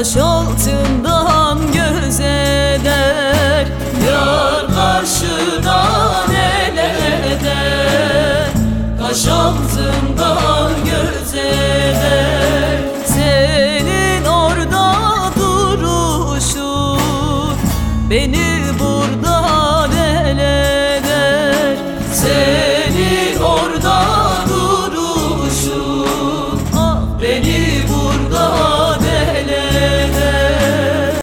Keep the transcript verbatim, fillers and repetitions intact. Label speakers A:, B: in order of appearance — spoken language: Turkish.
A: Kaş altından göz eder, yar karşıdan el eder. Kaş altından göz eder, senin orada duruşun beni